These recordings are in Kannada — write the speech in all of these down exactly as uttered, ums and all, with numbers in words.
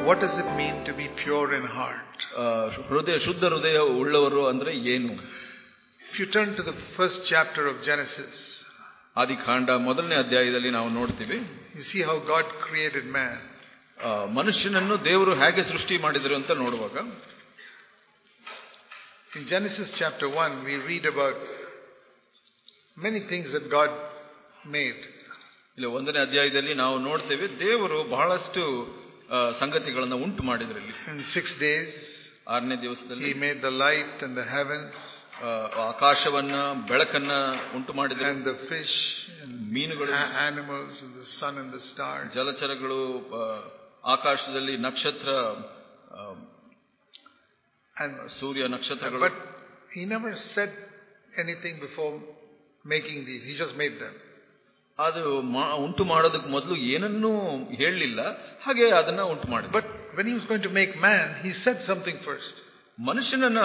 what does it mean to be pure in heart? ಹೃದಯ ಶುದ್ಧ ಹೃದಯ ಉಳ್ಳವರು ಅಂದ್ರೆ ಏನು? If you turn to the first chapter of Genesis, ಆದಿಕಾಂಡ ಮೊದಲನೇ ಅಧ್ಯಾಯದಲ್ಲಿ ನಾವು ನೋಡ್ತೀವಿ, you see how God created man. ಮನುಷ್ಯನನ್ನು ದೇವರು ಹೇಗೆ ಸೃಷ್ಟಿ ಮಾಡಿದರು ಅಂತ ನೋಡುವಾಗ, in Genesis chapter one we read about many things that God made. ಇಲ್ಲಿ ಒಂದನೇ ಅಧ್ಯಾಯದಲ್ಲಿ ನಾವು ನೋಡ್ತೇವೆ ದೇವರು ಬಹಳಷ್ಟು ಸಂಗತಿಗಳನ್ನು ಉಂಟು ಮಾಡಿದ್ರಲ್ಲಿ. In six days ಆರನೇ ದಿವಸದಲ್ಲಿ he made the light and the heavens, ಆಕಾಶವನ್ನ ಬೆಳಕನ್ನ ಉಂಟು ಮಾಡಿದ್ರು, and the fish and ಮೀನುಗಳು, animals and the sun and the stars, ಜಲಚರಗಳು, ಆಕಾಶದಲ್ಲಿ ನಕ್ಷತ್ರ, and ಸೂರ್ಯ ನಕ್ಷತ್ರಗಳು. But he never said anything before making these. He just made them. ಅದು ಉಂಟು ಮಾಡೋದಕ್ಕೆ ಮೊದಲು ಏನನ್ನೂ ಹೇಳಲಿಲ್ಲ, ಹಾಗೆ ಅದನ್ನ ಉಂಟು ಮಾಡಿದ. But when he was going to make man, he said something first. ಮನುಷ್ಯನನ್ನ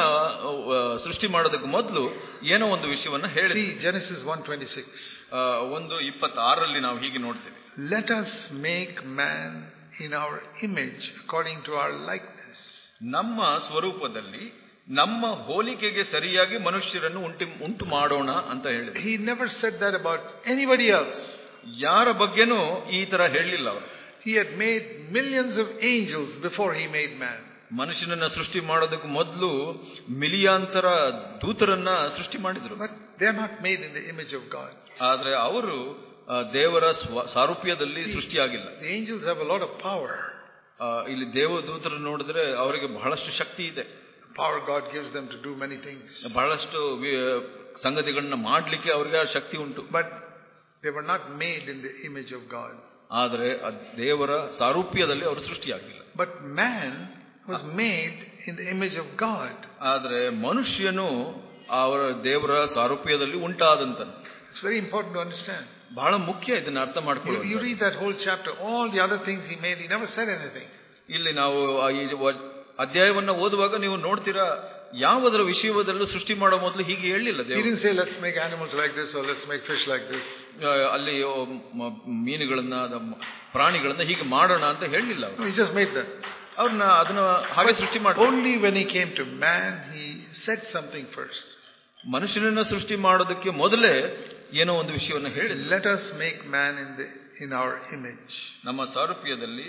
ಸೃಷ್ಟಿ ಮಾಡೋದಕ್ಕೆ ಮೊದಲು ಏನೋ ಒಂದು ವಿಷಯವನ್ನ ಹೇಳಿ. See Genesis one twenty-six. ಒಂದು ಇಪ್ಪತ್ತಾರರಲ್ಲಿ ನಾವು ಹೀಗೆ ನೋಡ್ತೇವೆ, let us make man in our image according to our likeness. ನಮ್ಮ ಸ್ವರೂಪದಲ್ಲಿ ನಮ್ಮ ಹೋಲಿಕೆಗೆ ಸರಿಯಾಗಿ ಮನುಷ್ಯರನ್ನು ಉಂಟು ಉಂಟು ಮಾಡೋಣ ಅಂತ ಹೇಳಿದ್ರು. He never said that about anybody else. ಯಾರ ಬಗ್ಗೆನೂ ಈ ತರ ಹೇಳಲಿಲ್ಲ ಅವರು. He had made millions of angels before he made man. ಮನುಷ್ಯನನ್ನ ಸೃಷ್ಟಿ ಮಾಡೋದಕ್ಕೆ ಮೊದಲು ಮಿಲಿಯಾಂತರ ದೂತರನ್ನ ಸೃಷ್ಟಿ ಮಾಡಿದ್ರು. But they are not made in the image of God. ಆದ್ರೆ ಅವರು ದೇವರ ಸಾರೂಪ್ಯದಲ್ಲಿ ಸೃಷ್ಟಿಯಾಗಿಲ್ಲ. The angels have a lot of power. ಇಲ್ಲಿ ದೇವದೂತರು ನೋಡಿದ್ರೆ ಅವರಿಗೆ ಬಹಳಷ್ಟು ಶಕ್ತಿ ಇದೆ. Power God gives them to do many things. ಬಹಳಷ್ಟು ಸಂಗತಿಗಳನ್ನ ಮಾಡಲಿಕ್ಕೆ ಅವರಿಗೆ ಆ ಶಕ್ತಿ ಉಂಟು. But they were not made in the image of God. ಆದರೆ ದೇವರ ಸಾರೂಪ್ಯದಲ್ಲಿ ಅವರು ಸೃಷ್ಟಿಯಾಗಿಲ್ಲ. But man was made in the image of God. ಆದರೆ ಮನುಷ್ಯನು ಅವರ ದೇವರ ಸಾರೂಪ್ಯದಲ್ಲಿ ಉಂಟಾದಂತನು. It's very important to understand. ಬಹಳ ಮುಖ್ಯ ಇದನ್ನ ಅರ್ಥ ಮಾಡ್ಕೊಳ್ಳೋದು. You read that whole chapter, all the other things he made, he never said anything. ಇಲ್ಲಿ ನಾವು ಈ ಅಧ್ಯಾಯವನ್ನ ಓದುವಾಗ ನೀವು ನೋಡ್ತೀರಾ, ಯಾವುದರ ವಿಷಯದಲ್ಲೂ ಸೃಷ್ಟಿ ಮಾಡೋ ಮೊದಲು ಹೀಗೆ ಹೇಳಿಲ್ಲ ದೇವರು. He didn't say let's make animals like this or let's make fish like this. ಅಲ್ಲಿ ಮೀನುಗಳನ್ನ ಪ್ರಾಣಿಗಳನ್ನ ಹೀಗೆ ಮಾಡೋಣ ಅಂತ ಹೇಳಿಲ್ಲ ಅವರು. He just made them. ಅವ್ರನ್ನ ಅದನ್ನ ಹಾಗೆ ಸೃಷ್ಟಿ ಮಾಡಿದ್ರು. Only when he came to man he said something first. ಮನುಷ್ಯನನ್ನ ಸೃಷ್ಟಿ ಮಾಡೋದಕ್ಕೆ ಮೊದಲೇ ಏನೋ ಒಂದು ವಿಷಯವನ್ನ ಹೇಳಿ, let us make man in the in our image. ನಮ್ಮ ಸಾರೂಪ್ಯದಲ್ಲಿ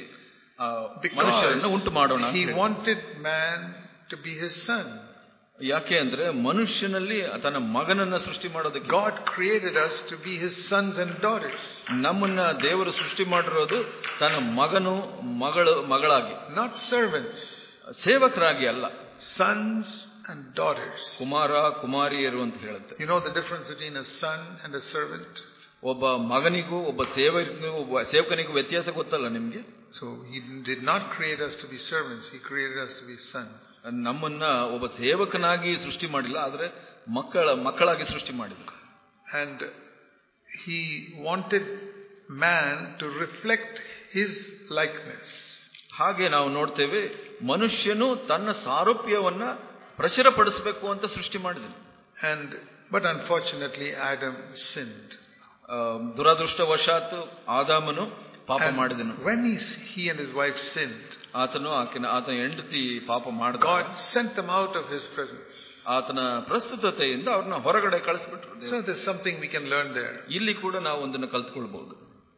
ಮನುಷ್ಯರನ್ನು ಉಂಟು ಮಾಡೋಣ. He wanted man to be his son. ಯಾಕೆ ಅಂದ್ರೆ ಮನುಷ್ಯನಲ್ಲಿ ತನ್ನ ಮಗನನ್ನ ಸೃಷ್ಟಿ ಮಾಡೋದಕ್ಕೆ. God created us to be his sons and daughters. ನಮ್ಮನ್ನ ದೇವರು ಸೃಷ್ಟಿ ಮಾಡಿರೋದು ತನ್ನ ಮಗನು ಮಗಳು ಮಗಳಾಗಿ, not servants, ಸೇವಕರಾಗಿ ಅಲ್ಲ. sons and daughters. ಕುಮಾರ ಕುಮಾರಿಯರು ಅಂತ ಹೇಳುತ್ತೆ. You know the difference between a son and a servant? ಒಬ್ಬ ಮಗನಿಗೂ ಒಬ್ಬ ಸೇವಕನಿಗೂ ಒಬ್ಬ ಸೇವಕನಿಗೂ ವ್ಯತ್ಯಾಸ ಗೊತ್ತಲ್ಲ ನಿಮ್ಗೆ? So he did not create us to be servants, he created us to be sons. ನಮ್ಮನ್ನ ಒಬ್ಬ ಸೇವಕನಾಗಿ ಸೃಷ್ಟಿ ಮಾಡಿಲ್ಲ, ಆದ್ರೆ ಮಕ್ಕಳ ಮಕ್ಕಳಾಗಿ ಸೃಷ್ಟಿ ಮಾಡಿದ್ರು. And he wanted man to reflect his likeness. ಹಾಗೆ ನಾವು ನೋಡ್ತೇವೆ, ಮನುಷ್ಯನು ತನ್ನ ಸಾರೂಪ್ಯವನ್ನ ಪ್ರಚುರಪಡಿಸಬೇಕು ಅಂತ ಸೃಷ್ಟಿ ಮಾಡಿದನು. And but unfortunately Adam sinned. ದುರದೃಷ್ಟವಶಾತ್ ಆದಾಮನು ಪಾಪ ಮಾಡಿದನು. When he, he and his wife sinned, ಆತನು ಆತನ ಆತನ ಹೆಂಡತಿ ಪಾಪ ಮಾಡಿದ. God sent them out of his presence. ಆತನ ಪ್ರಸ್ತುತತೆಯಿಂದ ಅವ್ರನ್ನ ಹೊರಗಡೆ ಕಳಿಸ್ಬಿಟ್ರು. So there's something we can learn there. ಇಲ್ಲಿ ಕೂಡ ನಾವು ಒಂದನ್ನು ಕಲ್ತ್ಕೊಳ್ಬಹುದು.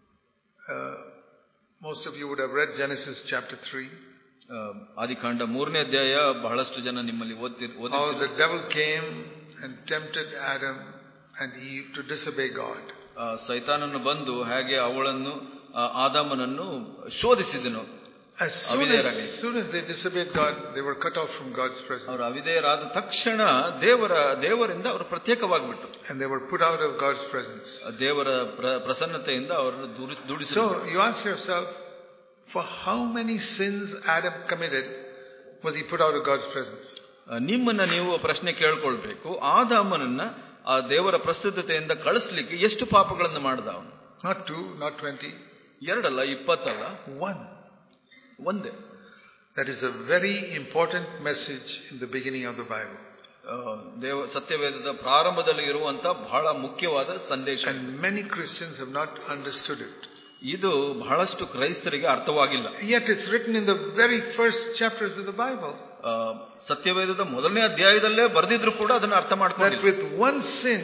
Most of you would have read Genesis chapter three. ಆದಿಕಾಂಡ ಮೂರನೇ ಅಧ್ಯಾಯ ಬಹಳಷ್ಟು ಜನ ನಿಮ್ಮಲ್ಲಿ ಓದ್ತಿರ್ ಓದಿ. How the devil came and tempted Adam and Eve to disobey God. ಸೈತಾನನು ಬಂದು ಹಾಗೆ ಅವಳನ್ನು ಆದಾಮನನ್ನು ಶೋಧಿಸಿದನು. As soon as, as soon as they disobeyed God, they were cut off from God's presence. ಅವರು ಅವಿಧೇಯರಾದ ತಕ್ಷಣ ದೇವರ ದೇವರಿಂದ ಅವರು ಪ್ರತ್ಯೇಕವಾಗಿಬಿಟ್ರು. And they were put out of God's presence. ದೇವರ ಪ್ರಸನ್ನತೆಯಿಂದ ಅವರನ್ನು ದೂಡಿಸಿದರು. So you ask yourself, for how many sins Adam committed was he put out of God's presence? ನಿಮ್ಮನ್ನ ನೀವು ಪ್ರಶ್ನೆ ಕೇಳ್ಕೊಳ್ಬೇಕು, ಆದಾಮನನ್ನ ಆ ದೇವರ ಪ್ರಸ್ತುತತೆಯಿಂದ ಕಳಿಸ್ಲಿಕ್ಕೆ ಎಷ್ಟು ಪಾಪಗಳನ್ನು ಮಾಡಿದ ಅವನು? Not two, not twenty. ಎರಡಲ್ಲ, ಇಪ್ಪತ್ತಲ್ಲ, one. ಒಂದೇ. That is a very important message in the beginning of the Bible. ದೇವ ಸತ್ಯವೇದದ ಪ್ರಾರಂಭದಲ್ಲಿ ಇರುವಂತ ಬಹಳ ಮುಖ್ಯವಾದ ಸಂದೇಶ. And many Christians have not understood it. ಇದು ಬಹಳಷ್ಟು ಕ್ರೈಸ್ತರಿಗೆ ಅರ್ಥವಾಗಿಲ್ಲ. Yet it's written in the very first chapters of the Bible. ಸತ್ಯವೇದದ ಮೊದಲನೇ ಅಧ್ಯಾಯದಲ್ಲೇ ಬರೆದಿದ್ರು ಕೂಡ ಅದನ್ನ ಅರ್ಥ ಮಾಡ್ಕೊಂಡಿಲ್ಲ. That with one sin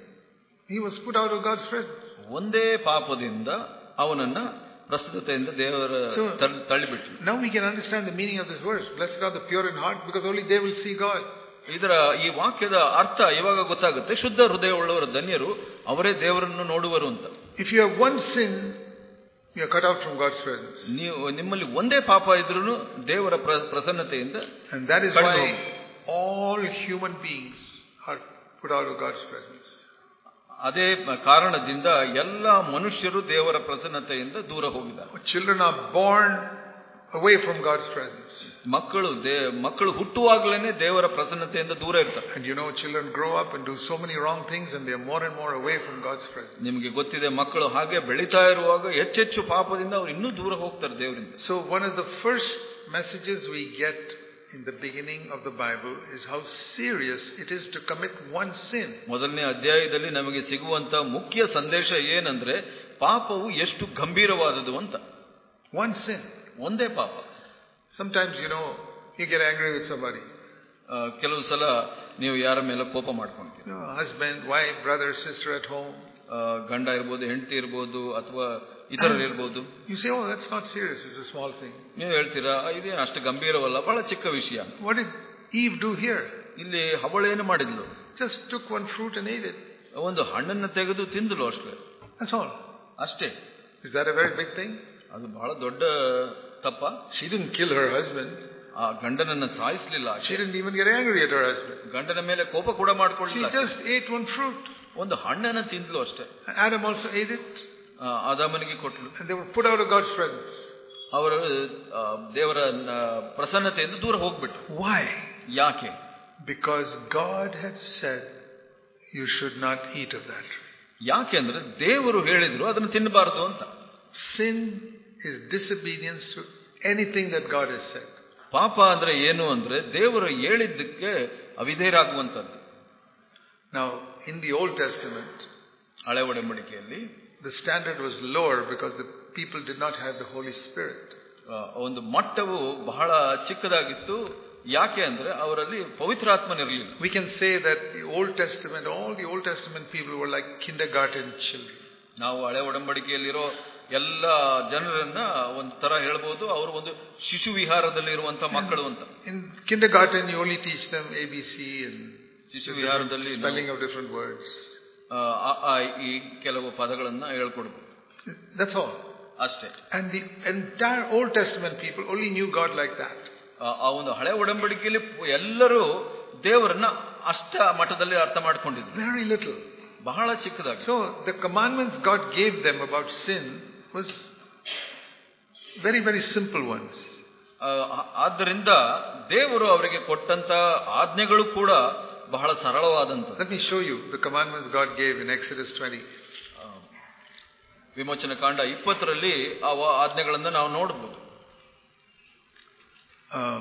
he was put out of God's presence. ಒಂದೇ ಪಾಪದಿಂದ ಅವನನ್ನ ಪ್ರಸ್ತುತತೆಯಿಂದ ದೇವರ ತಳ್ಳಿಬಿಟ್ರು. Now we can understand the meaning of this verse. Blessed are the pure in heart, because only they will see God. ಇದರ ಈ ವಾಕ್ಯದ ಅರ್ಥ ಇವಾಗ ಗೊತ್ತಾಗುತ್ತೆ. ಶುದ್ಧ ಹೃದಯವುಳ್ಳವರ ಧನ್ಯರು, ಅವರೇ ದೇವರನ್ನು ನೋಡುವರು ಅಂತ. If you have one sin, you are cut out from God's presence. ನೀವು ನಿಮ್ಮಲ್ಲಿ ಒಂದೇ ಪಾಪ ಇದ್ರೂ ದೇವರ ಪ್ರಸನ್ನತೆಯಿಂದ, and that is why all human beings are put out of God's presence. ಅದೇ ಕಾರಣದಿಂದ ಎಲ್ಲ ಮನುಷ್ಯರು ದೇವರ ಪ್ರಸನ್ನತೆಯಿಂದ ದೂರ ಹೋಗಿದ್ದಾರೆ. Children are born away from God's presence. ಮಕ್ಕಳು ಮಕ್ಕಳು ಹುಟ್ಟುವಾಗಲೇ ದೇವರ ಪ್ರಸನ್ನತೆಯಿಂದ ದೂರ ಇರ್ತಾರೆ. And you know, children grow up and do so many wrong things, and they are more and more away from God's presence. ನಿಮಗೆ ಗೊತ್ತಿದೆ, ಮಕ್ಕಳು ಹಾಗೆ ಬೆಳೀತಾ ಇರುವಾಗ ಹೆಚ್ಚೆಚ್ಚು ಪಾಪದಿಂದ ಅವರು ಇನ್ನೂ ದೂರ ಹೋಗ್ತಾರೆ ದೇವರಿಂದ. So one of the first messages we get in the beginning of the Bible is how serious it is to commit one sin. ಮೊದಲನೇ ಅಧ್ಯಾಯದಲ್ಲಿ ನಮಗೆ ಸಿಗುವಂತ ಮುಖ್ಯ ಸಂದೇಶ ಏನಂದ್ರೆ ಪಾಪವು ಎಷ್ಟು ಗಂಭೀರವಾದದ್ದು ಅಂತ. One sin. ಒಂದೇ ಪಾಪ. Sometimes, you know, you get angry with somebody. ಕೆಲವು ಸಲ ನೀವು ಯಾರ ಮೇಲೆ ಕೋಪ ಮಾಡ್ಕೊಂತೀರಿ. You know, husband, wife, brother, sister at home. ಗಂಡ ಇರ್ಬೋದು, ಹೆಂಡತಿ ಇರ್ಬೋದು, ಅಥವಾ ಇತರರು ಇರ್ಬೋದು. You say, oh, that's not serious, it's a small thing. ನೀವು ಹೇಳ್ತೀರಾ, ಇದೇನು ಅಷ್ಟು ಗಂಭೀರವಲ್ಲ, ಬಹಳ ಚಿಕ್ಕ ವಿಷಯ. What did Eve do here? ಇಲ್ಲಿ ಹವಳೇನು ಮಾಡಿದ್ಲು? Just took one fruit and ate it. ಒಂದು ಹಣ್ಣನ್ನು ತೆಗೆದು ತಿಂದಳು ಅಷ್ಟೇ. That's all. ಅಷ್ಟೇ. Is that a very big thing? ಅದು ಬಹಳ ದೊಡ್ಡ ತಪ್ಪ. She didn't kill her husband. ಆ ಗಂಡನನ್ನ ಸಾಯಿಸಲಿಲ್ಲ. She didn't even get angry at her husband. ಗಂಡನ ಮೇಲೆ ಕೋಪ ಕೂಡ ಮಾಡ್ಕೊಳ್ಳಿಲ್ಲ. She just ate one fruit. ಒಂದು ಹಣ್ಣನ್ನ ತಿಂದಳು ಅಷ್ಟೇ. Adam also ate it. ಆದಾಮನಿಗೆ ಕೊಟ್ಟಳು. And they were put out of God's presence. ಅವರು ದೇವರ ಪ್ರಸನ್ನತೆಯಿಂದ ದೂರ ಹೋಗ್ಬಿಟ್ರು. Why? ಯಾಕೆ? Because God had said you should not eat of that. ಯಾಕೆ ಅಂದ್ರೆ ದೇವರು ಹೇಳಿದ್ರು ಅದನ್ನು ತಿನ್ನಬಾರದು ಅಂತ. Sin is disobedience to anything that God has said. ಪಾಪ ಅಂದ್ರೆ ಏನು ಅಂದ್ರೆ ದೇವರು ಹೇಳಿದ್ದಕ್ಕೆ ಅವಿಧೇಯರಾಗುವಂತದ್ದು. Now in the Old Testament, ಹಳೆ ಒಡಂಬಡಿಕೆಯಲ್ಲಿ the standard was lower because the people did not have the Holy Spirit. ಒಂದು ಮಟ್ಟವು ಬಹಳ ಚಿಕ್ಕದಾಗಿತ್ತು. ಯಾಕೆ ಅಂದ್ರೆ ಅವರಲ್ಲಿ ಪವಿತ್ರಾತ್ಮನಿರಲಿಲ್ಲ. We can say that the Old Testament, all the Old Testament people were like kindergarten children. ನಾವು ಹಳೆ ಒಡಂಬಡಿಕೆಯಲ್ಲಿರೋ ಎಲ್ಲ ಜನರನ್ನ ಒಂದು ತರ ಹೇಳ್ಬೋದು, ಅವರು ಒಂದು ಶಿಶು ವಿಹಾರದಲ್ಲಿ ಇರುವಂತ ಮಕ್ಕಳು ಅಂತ. In kindergarten you only teach them A B C and Shishu ವಿಹಾರದಲ್ಲಿ spelling of different words. ಆ ಈ ಕೆಲವು ಪದಗಳನ್ನ ಹೇಳ್ಕೊಡ್ಬೋದು. That's all. ಅಷ್ಟೇ. And the entire Old Testament people only knew God like that. ಆ ಒಂದು ಹಳೆ ಒಡಂಬಡಿಕೆಯಲ್ಲಿ ಎಲ್ಲರೂ ದೇವರನ್ನ ಅಷ್ಟ ಮಟ್ಟದಲ್ಲಿ ಅರ್ಥ ಮಾಡ್ಕೊಂಡಿದ್ರು. Very little. ಬಹಳ ಚಿಕ್ಕದಾಗಿ. So the commandments God gave them about sin was very very simple ones. ಆದ್ದರಿಂದ ದೇವರು ಅವರಿಗೆ ಕೊಟ್ಟಂತ ಆಜ್ಞೆಗಳು ಕೂಡ ಬಹಳ ಸರಳವಾದಂತದ್ದು. Let me show you the commandments God gave in Exodus twenty. ವಿಮೋಚನ ಕಾಂಡ ಇಪ್ಪತ್ತರಲ್ಲಿ ಆ ಆಜ್ಞೆಗಳನ್ನು ನಾವು ನೋಡಬಹುದು. Um,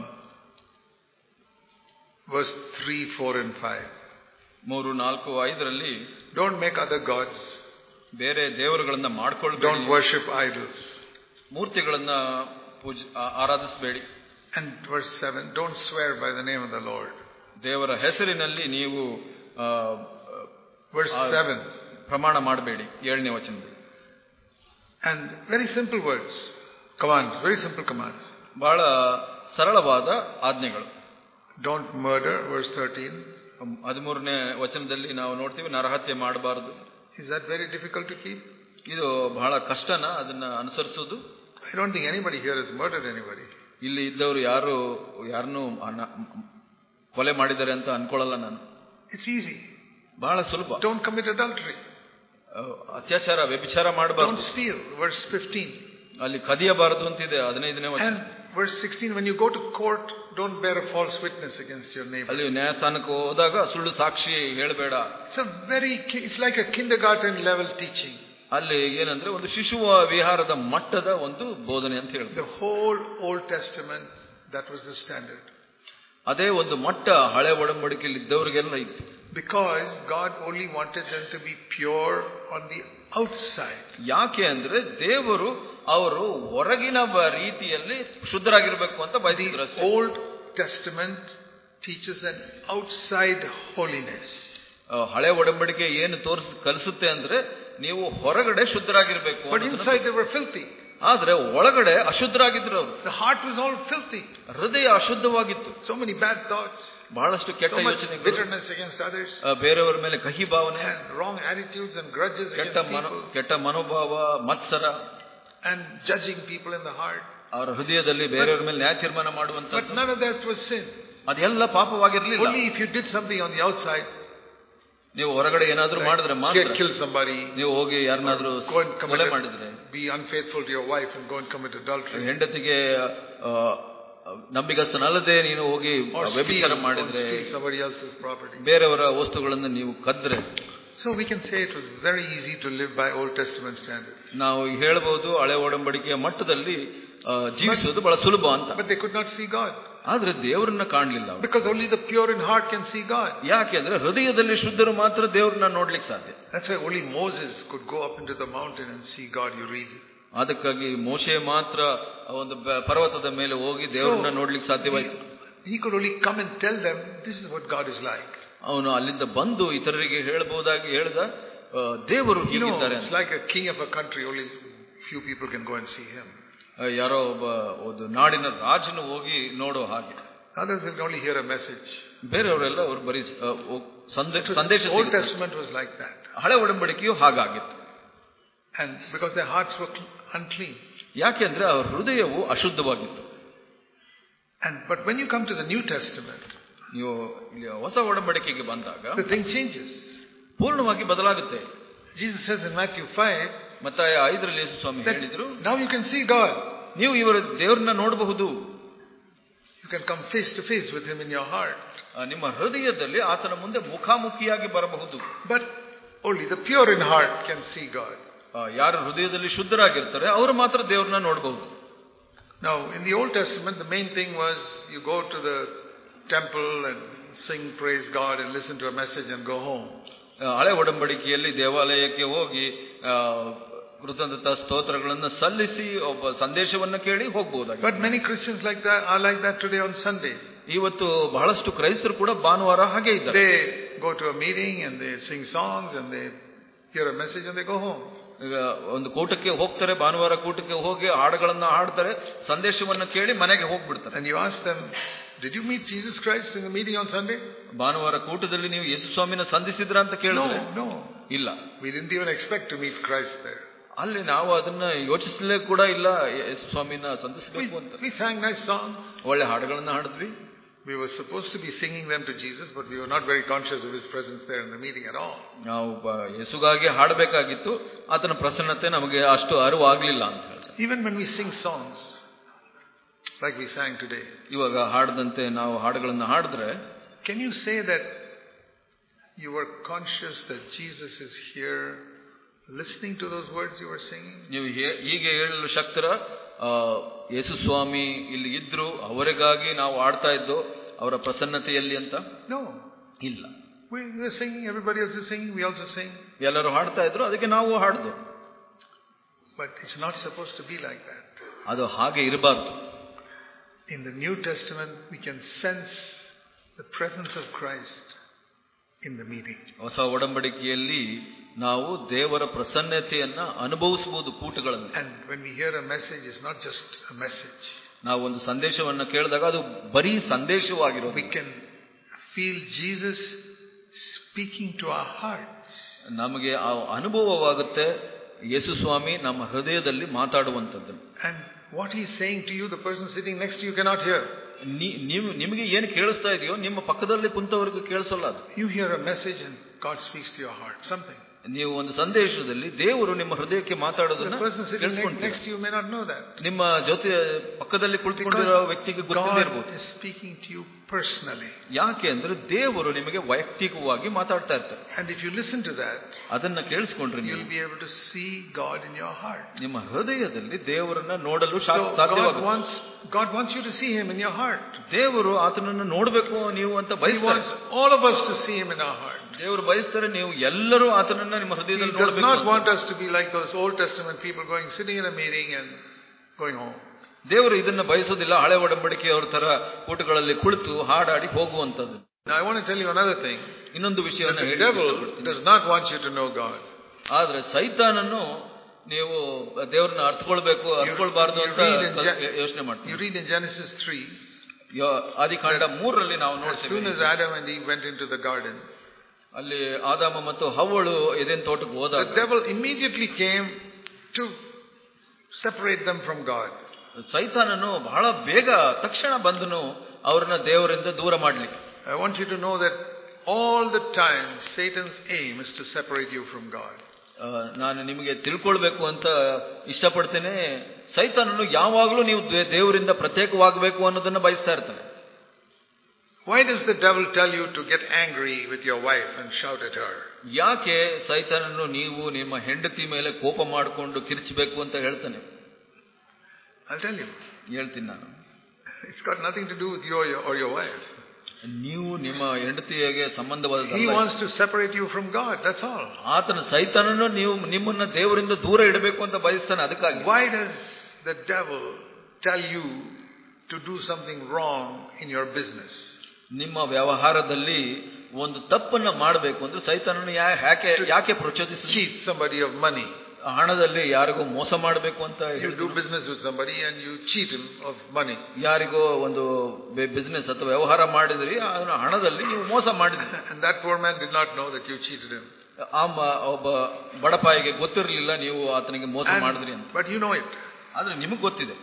verse three, four and five. ಮೂರು ನಾಲ್ಕು ಐದರಲ್ಲಿ Don't make other gods. ಬೇರೆ ದೇವರುಗಳನ್ನ ಮಾಡ್ಕೊಳ್ಬೇಡಿ. Don't worship idols. ಮೂರ್ತಿಗಳನ್ನ ಪೂಜೆ ಆರಾಧಿಸಬೇಡಿ. And verse seven, don't swear by the name of the Lord. ದೇವರ ಹೆಸರಿನಲ್ಲಿ ನೀವು verse seven ಪ್ರಮಾಣ ಮಾಡಬೇಡಿ. ಏಳನೇ ವಚನದಲ್ಲಿ. And very simple words, commands, very simple commands. ಬಹಳ ಸರಳವಾದ ಆಜ್ಞೆಗಳು. Don't murder, verse thirteen. ಹದಿಮೂರನೇ ವಚನದಲ್ಲಿ ನಾವು ನೋಡ್ತೀವಿ, ನರಹತ್ಯೆ ಮಾಡಬಾರದು. Is that very difficult to keep? ಇದು ಬಹಳ ಕಷ್ಟನಾ ಅದನ್ನ ಅನುಸರಿಸೋದು? I don't think anybody here has murdered anybody. ಇಲ್ಲಿ ಇದ್ದವರು ಯಾರು ಯಾರನ್ನು ಕೊಲೆ ಮಾಡಿದ್ದಾರೆ ಅಂತ ಅನ್ಕೊಳ್ಳಲ್ಲ ನಾನು. It's easy. ಬಹಳ ಸುಲಭ. Don't commit adultery. ಅತ್ಯಾಚಾರ ವ್ಯಭಿಚಾರ ಮಾಡಬಾರದು. Don't steal, verse fifteen. ಅಲ್ಲಿ ಕದಿಯಬಾರದು ಅಂತಿದೆ ಹದಿನೈದನೇ ವಚನ. And verse sixteen, when you go to court, don't bear a false witness against your neighbor. ಅಲ್ಲಿ ನ್ಯಾಯಸ್ಥಾನಕ್ಕೆ ಹೋದಾಗ ಸುಳ್ಳು ಸಾಕ್ಷಿ ಹೇಳಬೇಡ. It's a very, it's like a kindergarten level teaching. ಅಲ್ಲಿ ಏನಂದ್ರೆ ಒಂದು ಶಿಶುವ ವಿಹಾರದ ಮಟ್ಟದ ಒಂದು ಬೋಧನೆ ಅಂತ ಹೇಳ್ತಾರೆ. The whole Old Testament, that was the standard. ಅದೇ ಒಂದು ಮಟ್ಟ ಹಳೆ ಒಡಂಬಡಿಕೆಯಲ್ಲಿ ಇದ್ದವರಿಗೆಲ್ಲ ಇತ್ತು. Because God only wanted them to be pure on the outside. ಯಾಕೆ ಅಂದ್ರೆ ದೇವರು ಅವರು ಹೊರಗಿನ ರೀತಿಯಲ್ಲಿ ಶುದ್ಧರಾಗಿರ್ಬೇಕು ಅಂತ ಬಯಸಿದ್ರು. The Old Testament teaches an outside holiness. ಹಳೆ ಒಡಂಬಡಿಕೆ ಏನು ತೋರಿಸ ಕಲಿಸುತ್ತೆ ಅಂದ್ರೆ ನೀವು ಹೊರಗಡೆ ಶುದ್ಧರಾಗಿರ್ಬೇಕು. But inside they were filthy. ಆದ್ರೆ ಒಳಗಡೆ ಅಶುದ್ಧರಾಗಿದ್ರು ಅವರು. The heart was all filthy. ಹೃದಯ ಅಶುದ್ಧವಾಗಿತ್ತು. So many bad thoughts. ಬಹಳಷ್ಟು ಕೆಟ್ಟ ಯೋಚನೆಗಳು, bitterness against others, ಬೇರೆಯವರ ಮೇಲೆ ಕಹಿ ಭಾವನೆ, and wrong attitudes and grudges against people, ಕೆಟ್ಟ ಮನೋಭಾವ, ಮತ್ಸರ, and judging people in the heart. ಅವರ ಹೃದಯದಲ್ಲಿ ಬೇರೆಯವರ ಮೇಲೆ ನ್ಯಾಯ ತೀರ್ಮಾನ ಮಾಡುವಂತ. But none of that was sin. ಅದೆಲ್ಲ ಪಾಪವಾಗಿರಲಿಲ್ಲ. Only if you did something on the outside, ನೀವು ಹೊರಗಡೆ ಏನಾದ್ರೂ ಮಾಡಿದ್ರೆ ಮಾತ್ರ, kill somebody, ನೀವು ಹೋಗಿ ಯಾರನ್ನಾದ್ರೂ ಕೊಲೆ ಮಾಡಿದ್ರೆ, be unfaithful to your wife and go and commit adultery, ಹೆಂಡತಿಗೆ ನಂಬಿಗಸ್ತನಲ್ಲದೆ ನೀನು ಹೋಗಿ ವ್ಯಭಿಚಾರ ಮಾಡಿದ್ರೆ, somebody else's property, ಬೇರೆಯವರ ವಸ್ತುಗಳನ್ನು ನೀವು ಕದ್ರೆ. So we can say it was very easy to live by Old Testament standards. ನಾವು ಹೇಳಬಹುದು ಹಳೆ ಒಡಂಬಡಿಕೆಯ ಮಟ್ಟದಲ್ಲಿ ಜೀವಿಸುವುದು ಬಹಳ ಸುಲಭ ಅಂತ. But they could not see God. ಆದ್ರೆ ದೇವರನ್ನ ಕಾಣಲಿಲ್ಲ. Because only the pure in heart can see God. ಯಾಕೆ ಅಂದ್ರೆ ಹೃದಯದಲ್ಲಿ ಶುದ್ಧರು ಮಾತ್ರ ದೇವರನ್ನ ನೋಡ್ಲಿಕ್ಕೆ ಸಾಧ್ಯ. That's why only Moses could go up into the mountain and see God. You read it. ಅದಕ್ಕಾಗಿ ಮೋಶೆ ಮಾತ್ರ ಒಂದು ಪರ್ವತದ ಮೇಲೆ ಹೋಗಿ ದೇವರನ್ನ ನೋಡ್ಲಿಕ್ಕೆ ಸಾಧ್ಯವಾಯಿತು. He could only come and tell them this is what God is like. ಅವನು ಅಲ್ಲಿಂದ ಬಂದು ಇತರರಿಗೆ ಹೇಳಬಹುದಾಗಿ ಹೇಳಿದ ದೇವರು ಹೀಗಿದ್ದಾರೆ. It's like a king of a country, only few people can go and see him. ಯಾರೋ ಒಬ್ಬ ಒಂದು ನಾಡಿನ ರಾಜನು ಹೋಗಿ ನೋಡೋ ಹಾಗೆ. Others will only hear a message. ಬೇರೆಯವರೆಲ್ಲ ಅವರು ಬರೀ ಸಂದೇಶ. Old Testament was like that. ಹಳೆ ಒಡಂಬಡಿಕೆಯು ಹಾಗಾಗಿತ್ತು. And because their hearts were unclean. ಯಾಕೆ ಅಂದ್ರೆ ಅವರ ಹೃದಯವು ಅಶುದ್ಧವಾಗಿತ್ತು. And but when you come to the New Testament, ನೀವು ಹೊಸ ಒಡಂಬಡಿಕೆಗೆ ಬಂದಾಗ the thing changes. ಪೂರ್ಣವಾಗಿ ಬದಲಾಗುತ್ತೆ. Jesus says in Matthew five, ಮತ್ತಾಯ ಐದರಲ್ಲಿ ಯೇಸು ಸ್ವಾಮಿ ಹೇಳಿದ್ರು, now you can see God. ನೀವು ಇವರ ದೇವರನ್ನ ನೋಡಬಹುದು. You can come face to face with him in your heart. ನಿಮ್ಮ ಹೃದಯದಲ್ಲಿ ಆತನ ಮುಂದೆ ಮುಖಾಮುಖಿಯಾಗಿ ಬರಬಹುದು. But only the pure in heart can see God. ಯಾರು ಹೃದಯದಲ್ಲಿ ಶುದ್ಧರಾಗಿರ್ತಾರೆ ಅವರು ಮಾತ್ರ ದೇವರನ್ನ ನೋಡಬಹುದು. Now in the Old Testament the main thing was you go to the temple and sing praise God and listen to a message and go home. ಹಳೆ ಒಡಂಬಡಿಕೆಯಲ್ಲಿ ದೇವಾಲಯಕ್ಕೆ ಹೋಗಿ ಕೃತಜ್ಞತಾ ಸ್ತೋತ್ರಗಳನ್ನು ಸಲ್ಲಿಸಿ ಒಬ್ಬ ಸಂದೇಶವನ್ನು ಕೇಳಿ ಹೋಗಬಹುದಾಗಿದೆ. But many Christians like that are like that today on Sunday. ಇವತ್ತು ಬಹಳಷ್ಟು ಕ್ರೈಸ್ತರು ಕೂಡ ಭಾನುವಾರ ಹಾಗೆ ಇದ್ದಾರೆ. They go to a meeting and they sing songs and they hear a message and they go home. ಈಗ ಒಂದು ಕೂಟಕ್ಕೆ ಹೋಗ್ತಾರೆ, ಭಾನುವಾರ ಕೂಟಕ್ಕೆ ಹೋಗಿ ಹಾಡುಗಳನ್ನ ಹಾಡ್ತಾರೆ, ಸಂದೇಶವನ್ನು ಕೇಳಿ ಮನೆಗೆ ಹೋಗ್ಬಿಡ್ತಾರೆ. And you ask them, did you meet Jesus Christ in the meeting on Sunday? ಭಾನುವಾರ ಕೂಟದಲ್ಲಿ ನೀವು ಯೇಸು ಸ್ವಾಮಿನ ಸಂಧಿಸಿದ್ರ ಅಂತ ಕೇಳಿದ್ರೆ, no, ಇಲ್ಲ, we didn't even expect to meet Christ there. ಅಲ್ಲಿ ನಾವು ಅದನ್ನ ಯೋಚಿಸಲೇ ಕೂಡ ಇಲ್ಲ ಯೇಸು ಸ್ವಾಮಿನ ಸಂಧಿಸಬೇಕು ಅಂತ. We sang nice songs. ಒಳ್ಳೆ ಹಾಡುಗಳನ್ನ ಹಾಡಿದ್ವಿ. We were supposed to be singing them to Jesus, but we were not very conscious of his presence there in the meeting at all. ನಾವು ಯೇಸುಗಾಗಿ ಹಾಡಬೇಕಾಗಿತ್ತು, ಆತನ ಪ್ರಸನ್ನತೆ ನಮಗೆ ಅಷ್ಟು ಅರಿವು ಆಗಲಿಲ್ಲ ಅಂತ ಹೇಳ್ತಾರೆ. Even when we sing songs like we sang today, ಇವಾಗ ಹಾಡದಂತೆ ನಾವು ಹಾಡುಗಳನ್ನು ಹಾಡಿದ್ರೆ, can you say that you were conscious that Jesus is here listening to those words you were singing? ನೀವು ಹೀಗೆ ಹೇಳಲು ಶಕ್ತರ ಯೇಸು ಸ್ವಾಮಿ ಇಲ್ಲಿ ಇದ್ರು, ಅವರಿಗಾಗಿ ನಾವು ಆಡ್ತಾ ಇದ್ದು ಅವರ ಪ್ರಸನ್ನತೆಯಲ್ಲಿ ಅಂತ? No, ಇಲ್ಲ. We were singing, everybody else is singing, we also sing. ಎಲ್ಲರೂ ಹಾಡ್ತಾ ಇದ್ರು, ಅದಕ್ಕೆ ನಾವು ಹಾಡ್ದು. But it's not supposed to be like that. ಅದು ಹಾಗೆ ಇರಬಾರ್ದು. In the New Testament we can sense the presence of Christ in the meeting. ಹೊಸ ಒಡಂಬಡಿಕೆಯಲ್ಲಿ ನಾವು ದೇವರ ಪ್ರಸನ್ನತೆಯನ್ನ ಅನುಭವಿಸಬಹುದು ಕೂಟಗಳಲ್ಲಿ. And when we hear a message, it's not just a message. ನಾವು ಒಂದು ಸಂದೇಶವನ್ನು ಕೇಳಿದಾಗ ಅದು ಬರೀ ಸಂದೇಶವಾಗಿರೋದು. We can feel Jesus speaking to our hearts. ನಮಗೆ ಆ ಅನುಭವವಾಗುತ್ತೆ, ಯೇಸು ಸ್ವಾಮಿ ನಮ್ಮ ಹೃದಯದಲ್ಲಿ ಮಾತಾಡುವಂತದ್ದು. And what he is saying to you, the person sitting next to you cannot hear. ನೀವು ನಿಮಗೆ ಏನು ಕೇಳಿಸ್ತಾ ಇದೆಯೋ ನಿಮ್ಮ ಪಕ್ಕದಲ್ಲಿ ಕುಂತವರಿಗೆ ಕೇಳಿಸಲ್ಲ ಅದು. You hear a message and God speaks to your heart something. ನೀವು ಒಂದು ಸಂದೇಶದಲ್ಲಿ ದೇವರು ನಿಮ್ಮ ಹೃದಯಕ್ಕೆ ಮಾತಾಡೋದನ್ನ next you may not know that. ನಿಮ್ಮ ಜೊತೆ ಪಕ್ಕದಲ್ಲಿ ಕುಳಿತುಕೊಂಡಿರೋ ವ್ಯಕ್ತಿಗೆ ಗೊತ್ತಿಲ್ಲದೆ ಇರಬಹುದು. God is speaking to you personally. ಯಾಕೆ ಅಂದ್ರೆ ದೇವರು ನಿಮಗೆ ವೈಯಕ್ತಿಕವಾಗಿ ಮಾತಾಡ್ತಾ ಇರ್ತಾರೆ. And if you listen to that, ಅದನ್ನ ಕೇಳಿಸಿಕೊಂಡ್ರೆ you will be able to see God in your heart. ನಿಮ್ಮ ಹೃದಯದಲ್ಲಿ ದೇವರನ್ನ ನೋಡಲು So ಸಾಧ್ಯವಾಗುತ್ತೆ. God wants God wants you to see him in your heart. ದೇವರು ಆತನನ್ನು ನೋಡಬೇಕು ನೀವು ಅಂತ He ಬಯಸ್ತಾರೆ. wants all of us to see him in our heart. ದೇವರು ಬಯಸ್ತಾರೆ ನೀವು ಎಲ್ಲರೂ ಆತನನ್ನ ನಿಮ್ಮ ಹೃದಯದಲ್ಲಿ ನೋಡಬೇಕು. He does not want ನೋಡಬೇಕು. us to be like those Old Testament people going sitting in a meeting and going home. ದೇವರು ಇದನ್ನ ಬಯಸೋದಿಲ್ಲ. ಹಳೆ ಒಡಂಬಡಿಕೆಯವರ ತರ ಕೂಟಗಳಲ್ಲಿ ಕುಳಿತು ಹಾಡಾಡಿ ಹೋಗುವಂತದ್ದು. Now I want to tell you another thing. ಇನ್ನೊಂದು ವಿಷಯವನ್ನು The ಹೇಳಿ devil does not want you to know God. ಆದ್ರೆ ಸೈತಾನನ್ನು ನೀವು ದೇವರನ್ನ ಅರ್ಥಕೊಳ್ಬೇಕು ಅರ್ಥಕೊಳ್ಬಾರ್ದು ಅಂತ ಯೋಚನೆ ಮಾಡ್ತೀವಿ. You read in Genesis three. ಆದಿಕಾಂಡ ಮೂರರಲ್ಲಿ ನಾವು As soon ನೋಡ್ತೀವಿ. as Adam and Eve went into the garden, ಅಲ್ಲಿ ಆದಾಮ ಮತ್ತು ಹವ್ವಳು ಎದೆನ್ ತೋಟಕ್ಕೆ ಹೋದಾಗ the devil immediately came to separate them from God. ಸೈತಾನನು ಬಹಳ ಬೇಗ ತಕ್ಷಣ ಬಂದನು ಅವರನ್ನ ದೇವರಿಂದ ದೂರ ಮಾಡ್ಲಿಕ್ಕೆ. I want you to know that all the time Satan's aim is to separate you from God. ನಾನು ನಿಮಗೆ ತಿಳ್ಕೊಳ್ಬೇಕು ಅಂತ ಇಷ್ಟಪಡ್ತೇನೆ. ಸೈತಾನನು ಯಾವಾಗಲೂ ನೀವು ದೇವರಿಂದ ಪ್ರತ್ಯೇಕವಾಗಬೇಕು ಅನ್ನೋದನ್ನ ಬಯಸ್ತಾ ಇರ್ತಾನೆ. Why does the devil tell you to get angry with your wife and shout at her? ಯಾಕೆ ಸೈತಾನನು ನೀವು ನಿಮ್ಮ ಹೆಂಡತಿ ಮೇಲೆ ಕೋಪ ಮಾಡಿಕೊಂಡು ಕಿರ್ಚಬೇಕು ಅಂತ ಹೇಳ್ತಾನೆ? I'll tell you. ಹೇಳ್ತೀನಿ ನಾನು. It's got nothing to do with you or your, or your wife. ನೀವು ನಿಮ್ಮ ಹೆಂಡತಿಗೆ ಸಂಬಂಧವಾದ He wants to separate you from God. That's all. ಆತನ ಸೈತಾನನು ನೀವು ನಿಮ್ಮನ್ನ ದೇವರಿಂದ ದೂರ ಇಡಬೇಕು ಅಂತ ಬಯಸ್ತಾನೆ. ಅದಕ್ಕಾಗಿ Why does the devil tell you to do something wrong in your business? ನಿಮ್ಮ ವ್ಯವಹಾರದಲ್ಲಿ ಒಂದು ತಪ್ಪನ್ನ ಮಾಡಬೇಕು ಅಂದ್ರೆ ಸೈತಾನನು ಯಾಕೆ ಯಾಕೆ ಪ್ರಚೋದಿಸಿ cheat somebody of money. ಹಣದಲ್ಲಿ ಯಾರಿಗೂ ಮೋಸ ಮಾಡಬೇಕು ಅಂತ You do business with somebody and you cheat him of money. ಯಾರಿಗೋ ಒಂದು ಬಿಸ್ನೆಸ್ ಅಥವಾ ವ್ಯವಹಾರ ಮಾಡಿದ್ರಿ, ಅದನ್ನ ಹಣದಲ್ಲಿ ನೀವು ಮೋಸ ಮಾಡಿದ್ರಿ. And that poor man did not know that you cheated him. ಆ ಒಬ್ಬ ಬಡಪಾಯಿಗೆ ಗೊತ್ತಿರಲಿಲ್ಲ ನೀವು ಆತನಿಗೆ ಮೋಸ ಮಾಡಿದ್ರಿ ಅಂತ. But you know it. ಆದ್ರೆ ನಿಮಗೆ ಗೊತ್ತಿದೆ.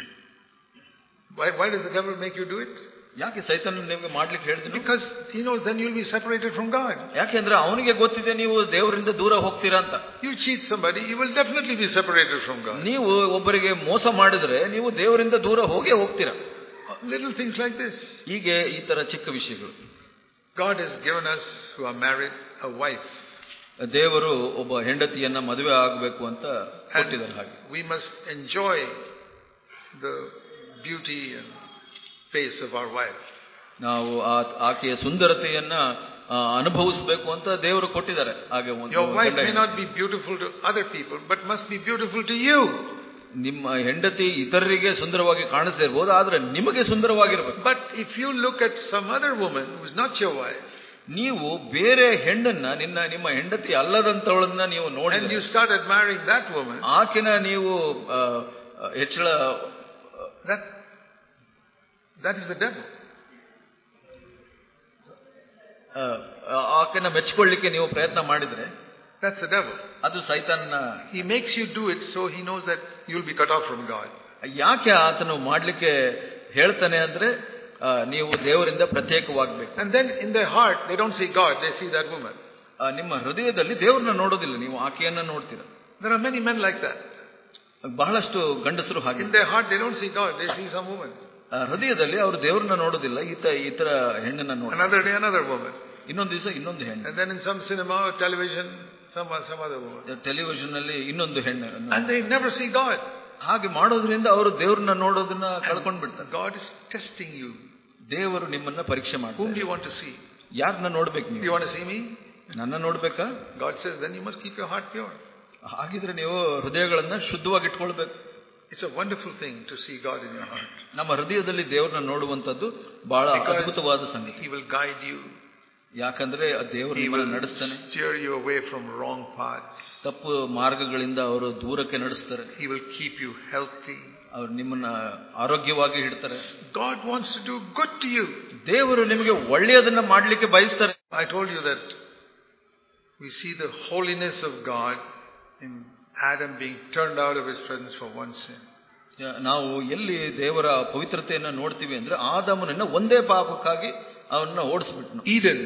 Why why does the devil make you do it? ಯಾಕೆ ಸೈತಾನ ನಿಮಗೆ ಮಾಡ್ಲಿಕ್ಕೆ ಹೇಳಿದ್ರು? Because he knows then you'll be separated from God. ಯಾಕೆಂದ್ರೆ ಅವನಿಗೆ ಗೊತ್ತಿದೆ ನೀವು ದೇವರಿಂದ ದೂರ ಹೋಗ್ತೀರಾ ಅಂತ. You cheat somebody, you will definitely be separated from God. ನೀವು ಒಬ್ಬರಿಗೆ ಮೋಸ ಮಾಡಿದ್ರೆ ನೀವು ದೇವರಿಂದ ದೂರ ಹೋಗೇ ಹೋಗ್ತೀರಾ. Little things like this. ಹೀಗೆ ಈ ತರ ಚಿಕ್ಕ ವಿಷಯಗಳು. God has given us who are married a wife. ದೇವರು ಒಬ್ಬ ಹೆಂಡತಿಯನ್ನ ಮದುವೆ ಆಗಬೇಕು ಅಂತ ಕೊಟ್ಟಿದ್ದಾರೆ. ಹಾಗೆ we must enjoy the beauty and face of our wife. ನಾವು ಆಕೆಯ ಸುಂದರತೆಯನ್ನ ಅನುಭವಿಸಬೇಕು ಅಂತ ದೇವರು ಕೊಟ್ಟಿದ್ದಾರೆ. ಹಾಗೆ your wife may not be beautiful to other people but must be beautiful to you. ನಿಮ್ಮ ಹೆಂಡತಿ ಇತರರಿಗೆ ಸುಂದರವಾಗಿ ಕಾಣಿಸದೇ ಇರಬಹುದು, ಆದ್ರೆ ನಿಮಗೆ ಸುಂದರವಾಗಿರಬೇಕು. But if you look at some other woman who is not your wife, ನೀವು ಬೇರೆ ಹೆಣ್ಣನ್ನ ನಿನ್ನ ನಿಮ್ಮ ಹೆಂಡತಿ ಅಲ್ಲದಂತವಳನ್ನ ನೀವು ನೋಡಿ and you start admiring that woman, ಆಕೆನ ನೀವು ಹೆಚ್ಚಳ that that is the devil. ಆಕೆನ ಮೆಚ್ಚಿಕೊಳ್ಳಿಕ್ಕೆ ನೀವು ಪ್ರಯತ್ನ ಮಾಡಿದ್ರೆ that's the devil. ಅದು ಸೈತಾನನ. He makes you do it so he knows that you will be cut off from God. ಯಾಕೆ ಆತನು ಮಾಡ್ಲಿಕ್ಕೆ ಹೇಳ್ತಾನೆ ಅಂದ್ರೆ ನೀವು ದೇವರಿಂದ ಪ್ರತ್ಯೇಕವಾಗಬೇಕು. And then in their heart they don't see God, they see that woman. ನಿಮ್ಮ ಹೃದಯದಲ್ಲಿ ದೇವರನ್ನ ನೋಡೋದಿಲ್ಲ, ನೀವು ಆಕೆಯನ್ನ ನೋಡ್ತೀರಾ. There are many men like that. ಬಹಳಷ್ಟು ಗಂಡಸರು ಹಾಗೆ. In their heart they don't see God, they see some woman. ಹೃದಯದಲ್ಲಿ ಅವರು ದೇವರನ್ನ ನೋಡೋದಿಲ್ಲ, ಈತ ಇತರ ಹೆಣ್ಣನ್ನ ನೋಡ್ತಾರೆ. Another day another woman. ಇನ್ನೊಂದು ದಿವಸ ಇನ್ನೊಂದು ಹೆಣ್ಣು. And then in some cinema or television some some other woman. Television ಅಲ್ಲಿ ಇನ್ನೊಂದು ಹೆಣ್ಣು. And they never see God. ಹಾಗೆ ಮಾಡೋದ್ರಿಂದ ಅವರು ದೇವರನ್ನ ನೋಡೋದನ್ನ ಕಳ್ಕೊಂಡು ಬಿಡ್ತಾರೆ. God is testing you. ದೇವರು ನಿಮ್ಮನ್ನ ಪರೀಕ್ಷೆ ಮಾಡ್ತಾರೆ. Whom do you want to see? ಯಾರನ್ನ ನೋಡ್ಬೇಕು ನೀವು? You want to see me? ನನ್ನ ನೋಡ್ಬೇಕಾ? God says then you must keep your heart pure. ಹಾಗಿದ್ರೆ ನೀವು ಹೃದಯಗಳನ್ನ ಶುದ್ಧವಾಗಿ ಇಟ್ಕೊಳ್ಬೇಕು. It's a wonderful thing to see God in your heart. ನಮ್ಮ ಹೃದಯದಲ್ಲಿ ದೇವರನ್ನ ನೋಡುವಂತದ್ದು ಬಹಳ ಅದ್ಭುತವಾದ ಸಂಗತಿ. He will guide you. ಯಾಕಂದ್ರೆ ದೇವರು ನಿಮ್ಮನ್ನ ನಡೆಸ್ತಾನೆ. Steer you away from wrong paths. ತಪ್ಪು ಮಾರ್ಗಗಳಿಂದ ಅವರು ದೂರಕ್ಕೆ ನಡೆಸ್ತಾರೆ. He will keep you healthy. ಅವರು ನಿಮ್ಮನ್ನ ಆರೋಗ್ಯವಾಗಿ ಇಡ್ತಾರೆ. God wants to do good to you. ದೇವರು ನಿಮಗೆ ಒಳ್ಳೆಯದನ್ನ ಮಾಡಲಿಕ್ಕೆ ಬಯಸ್ತಾರೆ. I told you that we see the holiness of God in Adam being turned out of his presence for one sin. ನಾವು ಎಲ್ಲಿ ದೇವರ ಪವಿತ್ರತೆಯನ್ನು ನೋಡ್ತೀವಿ ಅಂದ್ರೆ ಆದಾಮನನ್ನ ಒಂದೇ ಪಾಪಕ್ಕಾಗಿ ಅವನ್ನ ಓಡಿಸ್ಬಿಟ್ನು. Eden,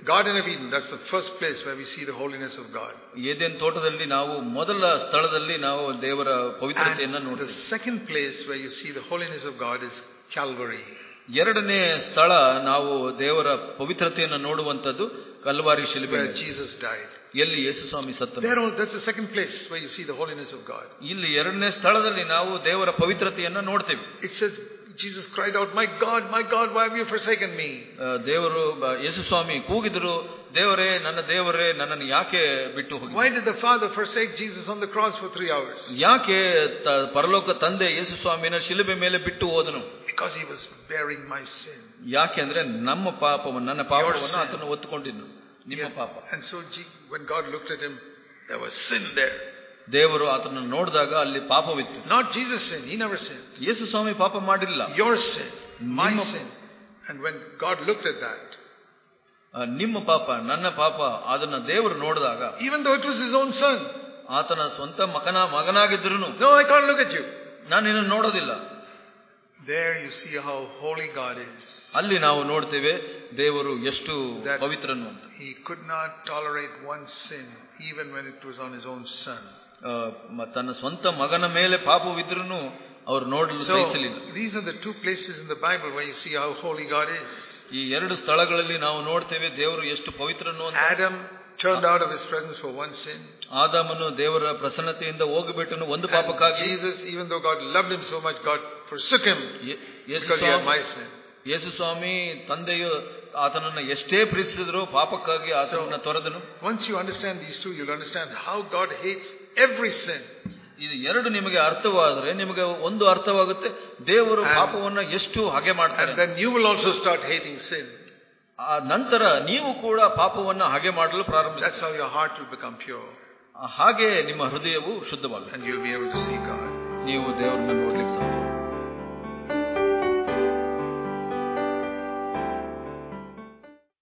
Garden of Eden, that's the first place where we see the holiness of God. Eden ತೋಟದಲ್ಲಿ ನಾವು ಮೊದಲ ಸ್ಥಳದಲ್ಲಿ ನಾವು ದೇವರ ಪವಿತ್ರತೆಯನ್ನು And the ನೋಡ್ತೀವಿ. second place where you see the holiness of God is Calvary. ಎರಡನೇ ಸ್ಥಳ ನಾವು ದೇವರ ಪವಿತ್ರತೆಯನ್ನು ನೋಡುವಂತದ್ದು ಕಲ್ವಾರಿ ಶಿಲುಬೆ, where Jesus died. ಎಲ್ಲಿ ಯೇಸು ಸ್ವಾಮಿ ಸತ್ತನು. There, that's the second place where you see the holiness of God. ಇಲ್ಲಿ ಎರಡನೇ ಸ್ಥಳದಲ್ಲಿ ನಾವು ದೇವರ ಪವಿತ್ರತೆಯನ್ನು ನೋಡ್ತೇವೆ. It says Jesus cried out, "My God, my God, why have you forsaken me?" ದೇವರು ಯೇಸು ಸ್ವಾಮಿ ಕೂಗಿದರು, ದೇವರೇ ನನ್ನ ದೇವರೇ ನನ್ನನ್ನು ಯಾಕೆ ಬಿಟ್ಟು ಹೋಗಿದ್ದೀರಿ? Why did the Father forsake Jesus on the cross for three hours? ಯಾಕೆ ಪರಲೋಕ ತಂದೆ ಯೇಸು ಸ್ವಾಮಿನ ಶಿಲುಬೆ ಮೇಲೆ ಬಿಟ್ಟು ಹೋದನು? Because he was bearing my sin. ಯಾಕೆ ಅಂದ್ರೆ ನಮ್ಮ ಪಾಪವನ್ನು, ನನ್ನ ಪಾಪವನ್ನು ಆತನು ಹೊತ್ತುಕೊಂಡಿದ್ದನು, ನಿಮ್ಮ ಪಾಪ. And so when God looked at him, there was sin there. ದೇವರು ಆತನನ್ನು ನೋಡಿದಾಗ ಅಲ್ಲಿ ಪಾಪವಿತ್ತು. Not Jesus' sin, he never sinned. ಯೇಸು ಸ್ವಾಮಿ ಪಾಪ ಮಾಡಿಲ್ಲ. Your sin, my sin. And when God looked at that, ನಿಮ್ಮ ಪಾಪ, ನನ್ನ ಪಾಪ, ಅದನ್ನ ದೇವರು ನೋಡಿದಾಗ, even though it was his own son, ಆತನ ಸ್ವಂತ ಮಗನ ಮಗನಾಗಿದ್ರು, no, I can't look at you. ನಾನು ನಿನ್ನನ್ನು ನೋಡೋದಿಲ್ಲ. There you see how holy God is. ಅಲ್ಲಿ ನಾವು ನೋಡ್ತೇವೆ ದೇವರು ಎಷ್ಟು ಪವಿತ್ರನು ಅಂತ. He could not tolerate one sin even when it was on his own son. ತನ್ನ ಸ್ವಂತ ಮಗನ ಮೇಲೆ ಪಾಪವಿದ್ರೂ ಅವರು ನೋಡಲು ಸಹಿಸಲಿಲ್ಲ. These are the two places in the Bible where you see how holy God is. ಈ ಎರಡು ಸ್ಥಳಗಳಲ್ಲಿ ನಾವು ನೋಡ್ತೇವೆ ದೇವರು ಎಷ್ಟು ಪವಿತ್ರನು ಅಂತ. Adam turned out of his presence for one sin. ಆದಾಮನು ದೇವರ ಪ್ರಸನ್ನತೆಯಿಂದ ಹೋಗಿಬಿಟ್ಟನು ಒಂದು ಪಾಪಕ್ಕಾಗಿ. Jesus, even though God loved him so much, God forsook him because he had my sin. ಯೇಸು ಸ್ವಾಮಿ ತಂದೆಯು ಆತನನ್ನು ಎಷ್ಟೇ ಪ್ರೀತಿಸಿದ್ರು ಪಾಪಕ್ಕಾಗಿ ಆತನನ್ನು ತೊರೆದನು. Once you understand these two, you'll understand how God hates every sin. ಇದು ಎರಡು ನಿಮಗೆ ಅರ್ಥವಾದರೆ ನಿಮಗೆ ಒಂದು ಅರ್ಥವಾಗುತ್ತೆ ದೇವರು ಪಾಪವನ್ನು ಎಷ್ಟು ಹಾಗೆ ಮಾಡ್ತಾರೆ. And then you will also start hating sin. ಆ ನಂತರ ನೀವು ಕೂಡ ಪಾಪವನ್ನು ಹಾಗೆ ಮಾಡಲು ಪ್ರಾರಂಭಿಸಿ. That's how your heart will become pure. ಹಾಗೆ ನಿಮ್ಮ ಹೃದಯವು ಶುದ್ಧವಾಗುತ್ತೆ. And you'll be able to see God. ನೀವು ದೇವರನ್ನು ನೋಡ್ಲಿಕ್ಕೆ ಸಾಧ್ಯ.